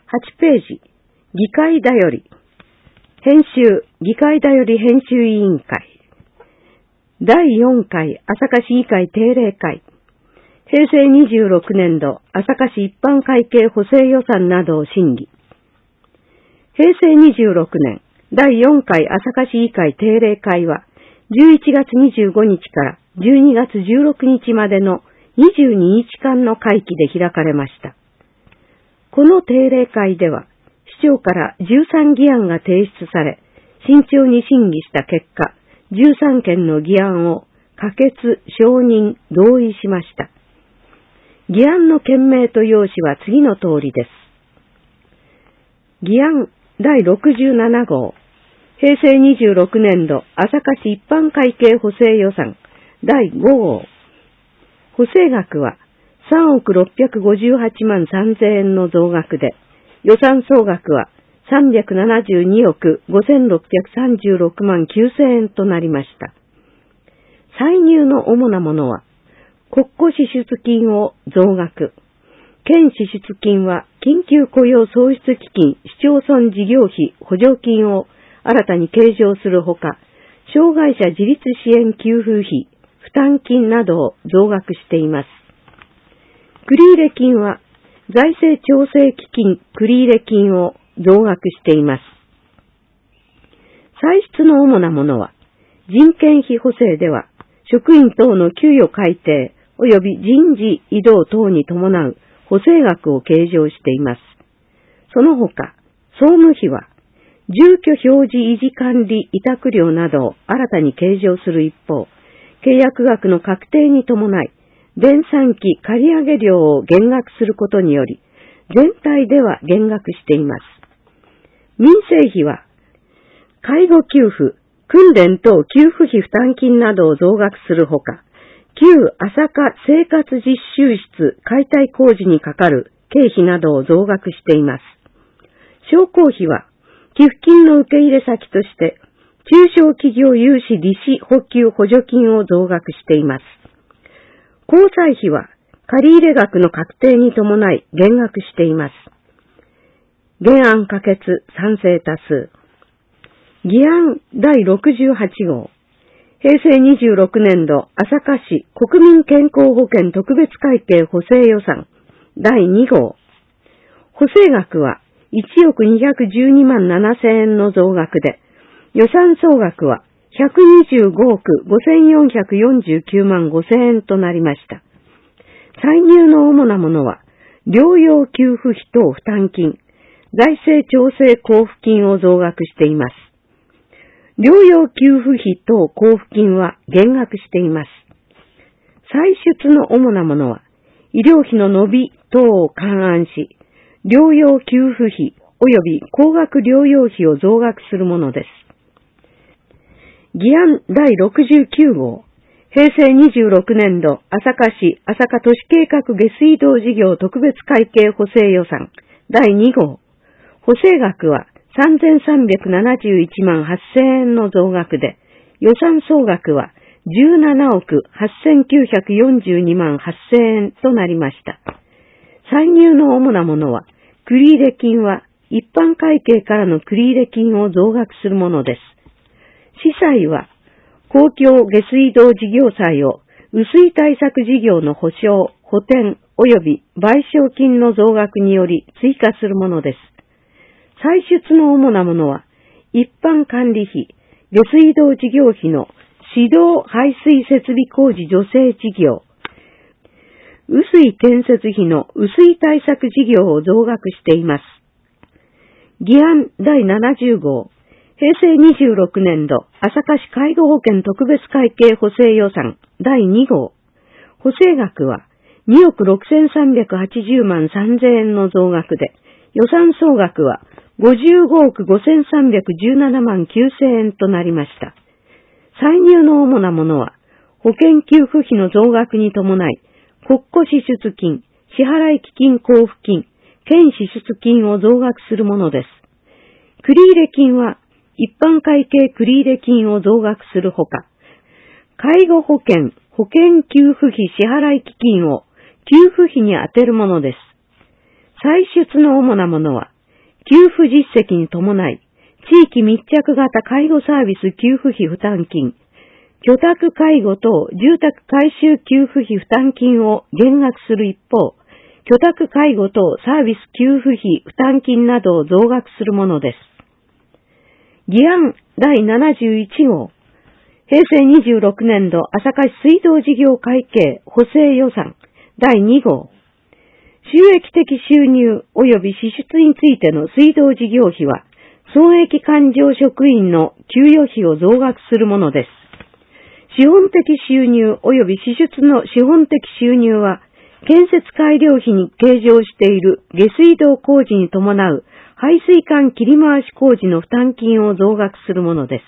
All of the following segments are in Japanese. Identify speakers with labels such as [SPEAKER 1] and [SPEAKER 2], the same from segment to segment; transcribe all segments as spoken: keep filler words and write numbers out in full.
[SPEAKER 1] はちページ、議会だより。編集、議会だより編集委員会。だいよんかい朝霞市議会定例会。へいせいにじゅうろくねんど朝霞市一般会計補正予算などを審議。へいせいにじゅうろくねんだいよんかい朝霞市議会定例会はじゅういちがつにじゅうごにちからじゅうにがつじゅうろくにちまでのにじゅうににちかんの会期で開かれました。この定例会では市長からじゅうさんぎあんが提出され、慎重に審議した結果、じゅうさんけんの議案を可決、承認、同意しました。議案の件名と要旨は次の通りです。議案だいろくじゅうななごう、へいせいにじゅうろくねんど朝霞市一般会計補正予算だいごごう。補正額はさんおくろっぴゃくごじゅうはちまんさんぜんえんの増額で、予算総額はさんびゃくななじゅうにおくごせんろっぴゃくさんじゅうろくまんきゅうせんえんとなりました。歳入の主なものは、国庫支出金を増額、県支出金は緊急雇用創出基金市町村事業費補助金を新たに計上するほか、障害者自立支援給付費、負担金などを増額しています。繰入金は財政調整基金繰入金を増額しています。歳出の主なものは、人件費補正では、職員等の給与改定及び人事異動等に伴う補正額を計上しています。その他、総務費は、住居表示維持管理委託料などを新たに計上する一方、契約額の確定に伴い、電算機借上料を減額することにより、全体では減額しています。民生費は、介護給付、訓練等給付費負担金などを増額するほか、旧朝霞生活実習室解体工事にかかる経費などを増額しています。商工費は、寄付金の受け入れ先として、中小企業融資利子補給補助金を増額しています。交際費は、借入額の確定に伴い減額しています。原案可決賛成多数。議案だいろくじゅうはちごう。へいせいにじゅうろくねんど朝霞市国民健康保険特別会計補正予算だいにごう。補正額はいちおくにひゃくじゅうにまんななせんえんの増額で、予算総額はひゃくにじゅうごおくごせんよんひゃくよんじゅうきゅうまんごせんえんとなりました。歳入の主なものは、療養給付費等負担金、財政調整交付金を増額しています。療養給付費等交付金は減額しています。歳出の主なものは、医療費の伸び等を勘案し、療養給付費及び高額療養費を増額するものです。議案だいろくじゅうきゅうごう。へいせいにじゅうろくねんど朝霞市朝霞都市計画下水道事業特別会計補正予算だいにごう。補正額はさんぜんさんびゃくななじゅういちまんはっせんえんの増額で、予算総額はじゅうななおくはっせんきゅうひゃくよんじゅうにまんはっせんえんとなりました。歳入の主なものは、繰入金は一般会計からの繰入金を増額するものです。司祭は、公共下水道事業債を雨水対策事業の保証、補填及び賠償金の増額により追加するものです。歳出の主なものは、一般管理費、下水道事業費の指導排水設備工事助成事業、雨水建設費の雨水対策事業を増額しています。議案だいななじゅうごう。へいせいにじゅうろくねんど朝霞市介護保険特別会計補正予算だいにごう。補正額はにおくろくせんさんびゃくはちじゅうまんさんぜんえんの増額で、予算総額はごじゅうごおくごせんさんびゃくじゅうななまんきゅうせんえんとなりました。歳入の主なものは、保険給付費の増額に伴い、国庫支出金、支払い基金交付金、県支出金を増額するものです。繰入金は、一般会計繰入金を増額するほか、介護保険、保険給付費支払い基金を給付費に充てるものです。歳出の主なものは、 給付実績に伴い、地域密着型介護サービス給付費負担金、居宅介護等住宅改修給付費負担金を減額する一方、居宅介護等サービス給付費負担金などを増額するものです。議案だいななじゅういち号、平成にじゅうろくねん度朝霞市水道事業会計補正予算だいに号、収益的収入及び支出についての水道事業費は、損益勘定職員の給与費を増額するものです。資本的収入及び支出の資本的収入は、建設改良費に計上している下水道工事に伴う排水管切り回し工事の負担金を増額するものです。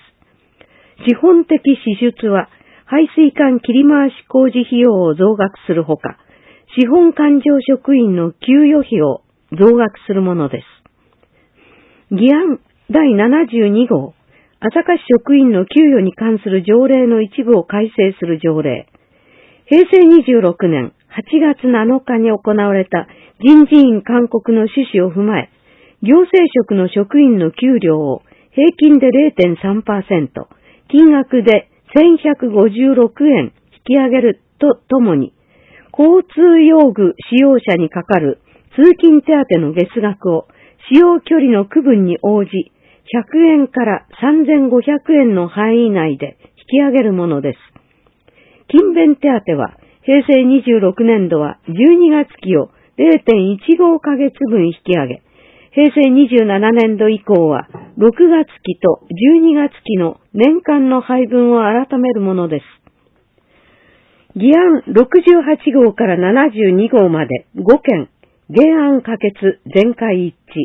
[SPEAKER 1] 資本的支出は、排水管切り回し工事費用を増額するほか、資本勘定職員の給与費を増額するものです。議案だいななじゅうに号、朝霞市職員の給与に関する条例の一部を改正する条例。平成にじゅうろくねんはちがつなのかに行われた人事院勧告の趣旨を踏まえ、行政職の職員の給料を平均で れいてんさんパーセント、金額でせんひゃくごじゅうろくえん引き上げるとともに、交通用具使用者にかかる通勤手当の月額を使用距離の区分に応じ、ひゃくえんからさんぜんごひゃくえんの範囲内で引き上げるものです。勤勉手当は、平成にじゅうろくねん度はじゅうにがつ期を れいてんいちごかげつぶん引き上げ、平成にじゅうななねん度以降はろくがつ期とじゅうにがつ期の年間の配分を改めるものです。議案ろくじゅうはち号からななじゅうに号までごけん、原案可決、全会一致。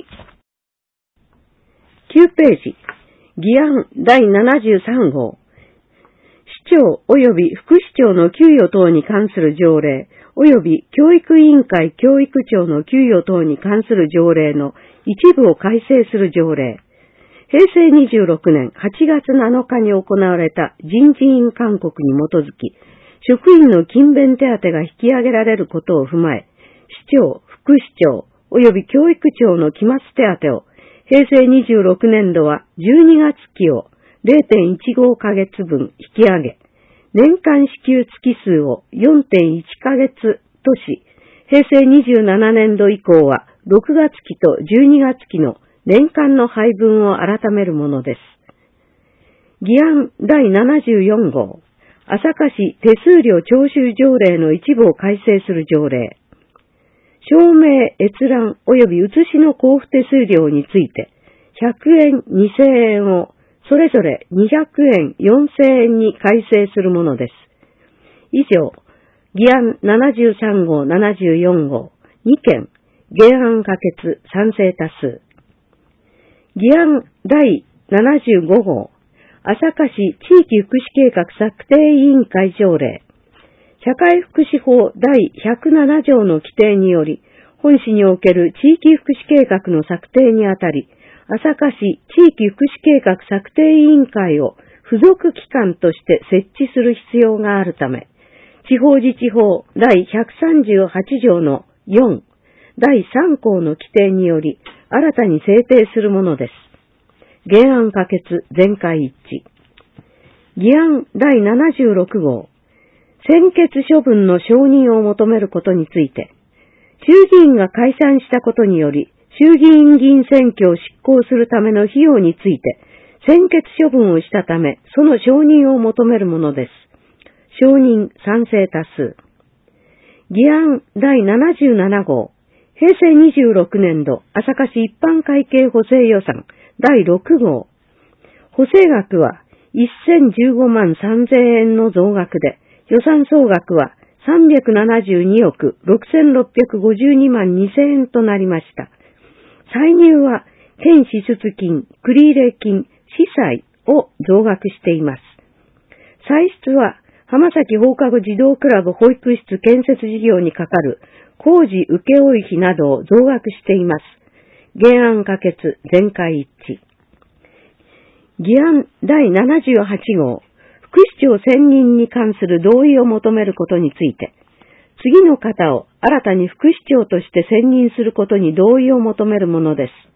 [SPEAKER 1] きゅうページ、議案だいななじゅうさん号、市長及び副市長の給与等に関する条例及び教育委員会教育長の給与等に関する条例の一部を改正する条例。平成にじゅうろくねんはちがつなのかに行われた人事院勧告に基づき、職員の勤勉手当が引き上げられることを踏まえ、市長、副市長及び教育長の期末手当を平成にじゅうろくねん度はじゅうにがつ期を れいてんいちごかげつぶん引き上げ、年間支給月数を よんてんいちかげつとし、平成にじゅうななねん度以降はろくがつ期とじゅうにがつ期の年間の配分を改めるものです。議案だいななじゅうよん号、朝霞市手数料徴収条例の一部を改正する条例。証明、閲覧及び写しの交付手数料について、ひゃくえん、にせんえんをそれぞれにひゃくえん、よんせんえんに改正するものです。以上、議案ななじゅうさん号、ななじゅうよん号、にけん、原案可決、賛成多数。議案だいななじゅうご号、朝霞市地域福祉計画策定委員会条例。社会福祉法だいひゃくなな条の規定により、本市における地域福祉計画の策定にあたり、朝霞市地域福祉計画策定委員会を付属機関として設置する必要があるため、地方自治法だいひゃくさんじゅうはち条のよん、だいさん項の規定により、新たに制定するものです。原案可決、全会一致。議案だいななじゅうろく号、専決処分の承認を求めることについて、衆議院が解散したことにより、衆議院議員選挙を執行するための費用について、専決処分をしたため、その承認を求めるものです。承認、賛成多数。議案だいななじゅうなな号、平成にじゅうろくねん度朝霞市一般会計補正予算だいろく号。補正額はせんじゅうごまんさんぜんえんの増額で、予算総額はさんびゃくななじゅうにおくろくせんろっぴゃくごじゅうにまんにせんえんとなりました。歳入は県支出金、繰入金、司祭を増額しています。歳出は浜崎放課後児童クラブ保育室建設事業にかかる工事請負費などを増額しています。原案可決、全会一致。議案だいななじゅうはち号、副市長選任に関する同意を求めることについて、次の方を新たに副市長として選任することに同意を求めるものです。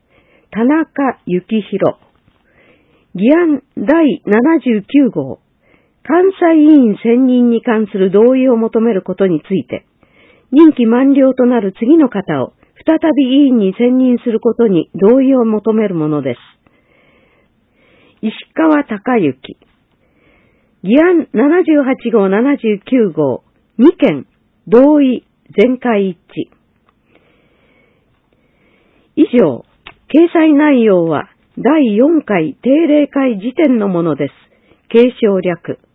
[SPEAKER 1] 田中幸宏。議案だいななじゅうきゅう号、監査委員選任に関する同意を求めることについて、任期満了となる次の方を再び委員に選任することに同意を求めるものです。石川隆之。議案ななじゅうはち号、ななじゅうきゅう号、に件、同意、全会一致。以上、掲載内容はだいよんかい定例会時点のものです。継承略。